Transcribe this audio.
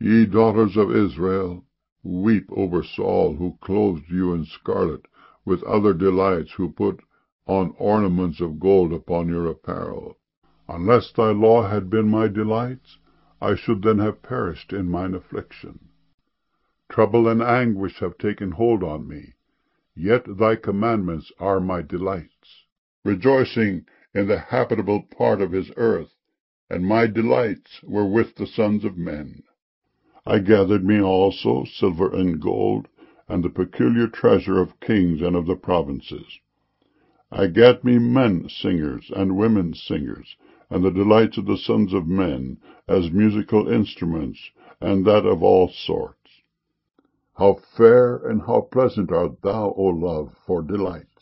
Ye daughters of Israel, weep over Saul, who clothed you in scarlet, with other delights, who put on ornaments of gold upon your apparel. Unless thy law had been my delights, I should then have perished in mine affliction. Trouble and anguish have taken hold on me, yet thy commandments are my delights. Rejoicing in the habitable part of his earth, and my delights were with the sons of men. I gathered me also silver and gold, and the peculiar treasure of kings and of the provinces. I gat me men singers and women singers, and the delights of the sons of men, as musical instruments, and that of all sorts. How fair and how pleasant art thou, O love, for delight!